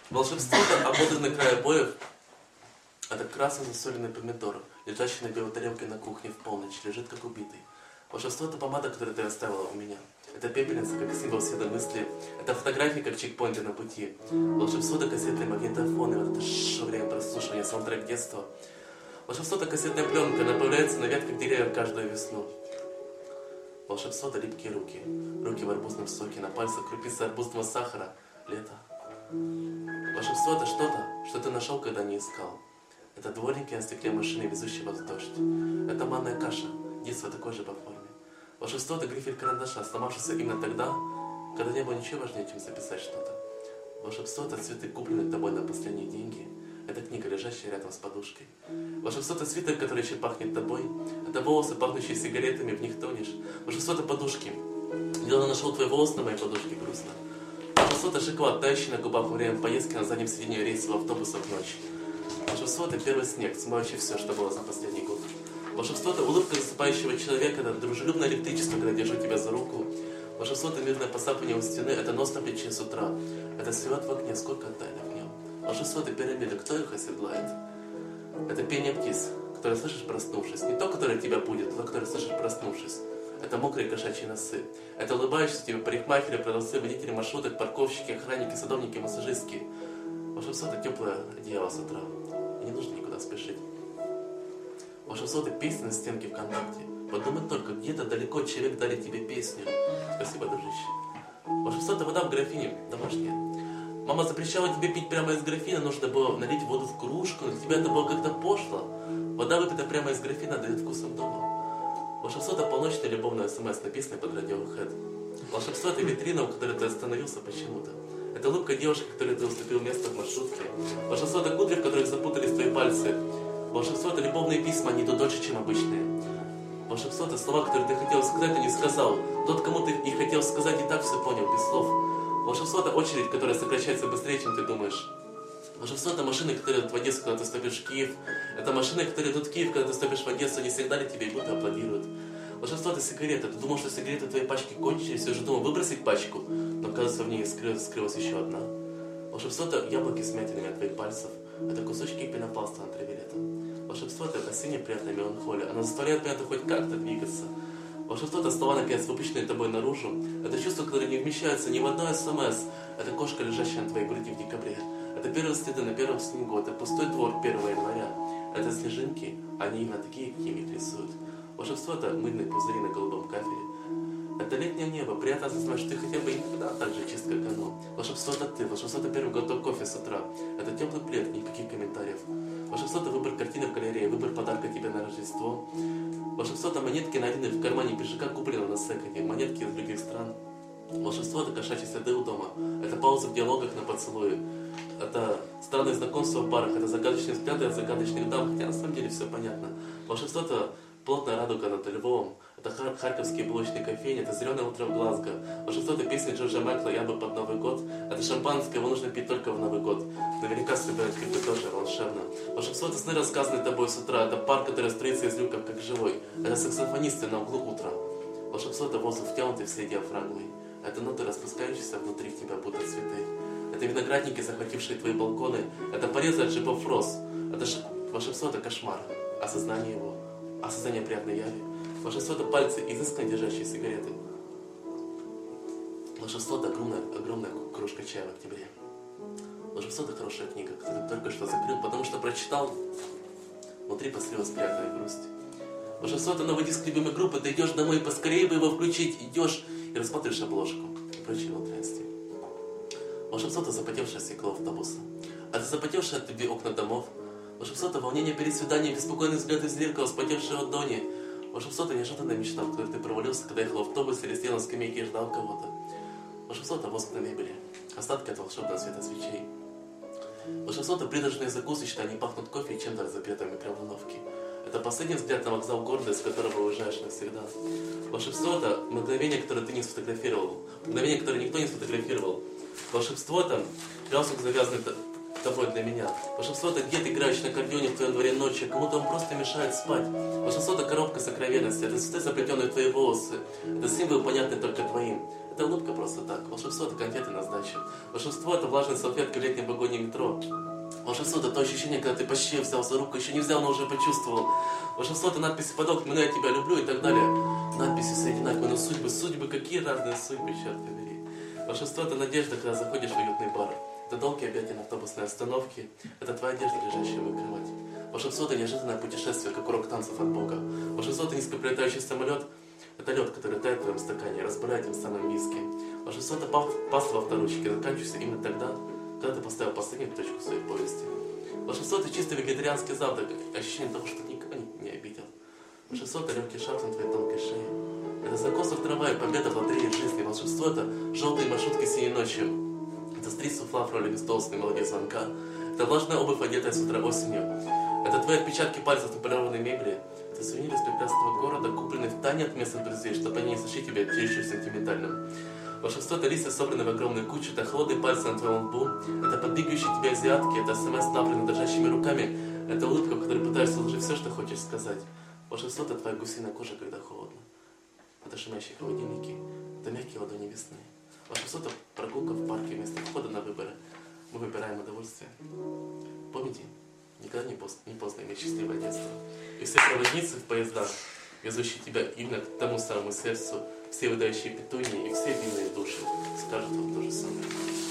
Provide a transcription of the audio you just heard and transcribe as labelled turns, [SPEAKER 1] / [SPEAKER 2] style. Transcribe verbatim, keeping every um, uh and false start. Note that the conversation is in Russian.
[SPEAKER 1] Волшебство — это ободранный край обоев. Это красный засоленный помидор, лежащий на белой тарелке на кухне в полночь, лежит как убитый. Волшебство — это помада, которую ты оставила у меня. Это пепельница, как символ сведомыслия. Это фотографии, как чекпоинты на пути. Волшебство — это кассетный магнитофон, и вот это ш время прослушивания, саундтрек детства. Волшебство — это кассетная пленка, она появляется на ветках деревьев каждую весну. Волшебство — это липкие руки. Руки в арбузном соке, на пальцах крупицы арбузного сахара. Лето. Волшебство — это что-то, что ты нашел, когда не искал. Это дворники на стекле машины, везущие вас в дождь. Это манная каша, детство такое же по форме. Волшебство — это грифель карандаша, сломавшийся именно тогда, когда не было ничего важнее, чем записать что-то. Волшебство — это цветы, купленные тобой на последние деньги. Это книга, лежащая рядом с подушкой. Волшебство — это свитер, который еще пахнет тобой. Это волосы, пахнущие сигаретами, в них тонешь. Волшебство — это подушки. Недавно нашел твои волосы на моей подушке, грустно. Волшебство — это шоколад, тающий на губах во время поездки на заднем сиденье рейсового автобуса в ночь. Волшебство — это первый снег, смывающий все, что было за последний год. Волшебство — это улыбка засыпающего человека, это дружелюбное электричество, когда держу тебя за руку. Волшебство — это мирное посапывание у стены, это нос на плече с утра. Это свет в окне, сколько тайны в нем. Волшебство — это пирамида, кто их оседлает? Это пение птиц, которое слышишь, проснувшись. Не то, которое тебя будет, а то, которое слышишь, проснувшись. Это мокрые кошачьи носы. Это улыбающиеся тебе парикмахеры, продавцы, водители маршруток, парковщики, охранники, садовники, массажистки. Волшебство — это теплое одеяло с утра. И не нужно никуда спешить. Волшебство — это песня на стенке ВКонтакте. Подумай только, где-то далеко человек дарит тебе песню. Спасибо, дружище. Волшебство — это вода в графине, домашняя. Мама запрещала тебе пить прямо из графина, нужно было налить воду в кружку, но для тебя это было как-то пошло. Вода, выпита прямо из графина, дает вкусом дома. Волшебство — это полночная любовная смс, написанная под Radiohead. Волшебство — это витрина, у которой ты остановился почему-то. Это улыбка девушки, которой ты уступил место в маршрутке. Волшебство — это кудри, в которых запутались твои пальцы. Волшебство — это любовные письма, они идут дольше, чем обычные. Волшебство — это слова, которые ты хотел сказать, но не сказал. Тот, кому ты не хотел сказать, и так все понял, без слов. Волшебство — это очередь, которая сокращается быстрее, чем ты думаешь. Волшебство — это машины, которые идут в Одессу, когда ты вступишь в Киев. Это машины, которые идут в Киев, когда ты вступишь в Одессу, они всегда ли тебе и будто аплодируют. Волшебство — это сигареты. Ты думал, что сигареты твоей пачки кончились, и уже думал выбросить пачку, но оказывается в ней скрылась, скрылась еще одна. Волшебство — это яблоки с мятинами от твоих пальцев. Это кусочки пенопласта на траве летом. Волшебство — это осенняя приятная меланхолия. Она заставляет меня хоть как-то двигаться. Волшебство — это слова, наконец, выпущенные тобой наружу. Это чувство, которое не вмещается ни в одной смс. Это кошка, лежащая на твоей груди в декабре. Это первые следы на первом снегу. Это пустой двор первого января. Это снежинки, они именно такие, какими их рисуют. Волшебство — это мыльные пузыри на голубом кафеле. Это летнее небо. Приятно осознавать, что ты хотя бы иногда так же чист, как оно. Волшебство — это ты. Волшебство — это первый глоток кофе с утра. Это теплый плед, никаких комментариев. Волшебство — это выбор картины в галерее, выбор подарка тебе на Рождество. Волшебство — это монетки, найденные в кармане пиджака, купленные на секонде, монетки из других стран. Волшебство — это кошачьи следы у дома. Это паузы в диалогах на поцелуи. Это странные знакомства в барах. Это загадочные взгляды от загадочных дам, хотя на самом деле все понятно. Волшебство — это плотная радуга над Львовом. Это хар харьковские булочные кофейни, это зеленое утро в Глазго. Волшебство — это песня Джорджа Майкла «Я бы под Новый год». Это шампанское, его нужно пить только в Новый год. Наверняка с ребеночкой это тоже волшебно. Волшебство — это сны, рассказанные тобой с утра. Это парк, который строится из люков, как живой. Это саксофонисты на углу утра. Волшебство — это воздух, втянутый в среди диафрагмой. Это ноты, распускающиеся внутри тебя, будто цветы. Это виноградники, захватившие твои балконы. Это порезы от шипов роз. Это ш... Волшебство — это кошмар. Осознание его. Осознание приятной яви. Волшебство — это пальцы, изысканно держащие сигареты. Волшебство — это огромная, огромная кружка чая в октябре. Волшебство — это хорошая книга, которую ты только что закрыл, потому что прочитал. Внутри поселилась приятная грусть. Волшебство — это новый диск любимой группы. Ты идешь домой, поскорее бы его включить. Идешь и рассматриваешь обложку и прочие внутренности. Волшебство — это запотевшее стекло автобуса. Это запотевшие от любви окна домов. Волшебство — это волнение перед свиданием, беспокойный взгляд из зеркала, вспотевшие ладони. Волшебство — это неожиданная мечта, в которой ты провалился, когда ехал в автобусе или сидел на скамейке и ждал кого-то. Волшебство — это воск на мебели, остатки от волшебного света свечей. Волшебство — это придорожные закусочные, они пахнут кофе и чем-то запретом микроволновки. Это последний взгляд на вокзал города, из которого уезжаешь навсегда. Волшебство — это мгновение, которое ты не сфотографировал, мгновение, которое никто не сфотографировал. Волшебство — это галстук, завязанный тобой для меня. Волшебство — это дед, играющий на аккордеоне в твоем дворе ночью, кому-то он просто мешает спать. Волшебство — это коробка сокровенности, это цветы, заплетенные в твои волосы, это символ, понятный только твоим. Это улыбка просто так. Волшебство — это конфеты на сдачу. Волшебство — это влажная салфетка в летнем вагоне метро. Волшебство — это то ощущение, когда ты почти взял за руку, еще не взял, но уже почувствовал. Волшебство — это надписи под окнами, я тебя люблю и так далее. Надписи соединяют, но судьбы, судьбы, какие разные судьбы, черт побери. Волшебство — это надежда, когда заходишь в уютный бар. Это долгие объятия на автобусной остановке. Это твоя одежда, лежащая в кровати. Волшебство — это неожиданное путешествие, как урок танцев от Бога. Волшебство — это низкопролетающий самолет. Это лед, который тает в твоем стакане, разбавляет тем самым виски. Волшебство — это паста во вторучке, заканчивается именно тогда, когда ты поставил последнюю точку в своей повести. Волшебство — это чисто вегетарианский завтрак, ощущение того, что ты никого не, не обидел. Волшебство — это легкий шаг на твоей тонкой шее. Это закос в трава и победа в лотерее жизни. Волшебство — это желтые маршрутки синей ночью. Это стрит суфла в роли толстой мелодии звонка. Это влажная обувь, одетая с утра осенью. Это твои отпечатки пальцев на полированной мебели. Это сувенир из прекрасного города, купленный в тайне от местных друзей, чтобы они не сочли тебя чересчур сентиментальным. Волшебство — это листья, собранные в огромную кучу, это холодные пальцы на твоем лбу, это подбегающие тебя азиатки, это смс, направленный дрожащими руками, это улыбка, в которой пытаешься сложить все, что хочешь сказать. Волшебство — это твоя гусиная кожа, когда холодно. Это шумящие холодильники, это мягкие ладони весны. Волшебство — это прогулка в парке вместо входа на выборы. Мы выбираем удовольствие. Помните, никогда не поздно, не поздно иметь счастливое детство. И все проводницы в поездах, везущие тебя именно к тому самому сердцу, все выдающие петуньи и все винные души скажут вам то же самое.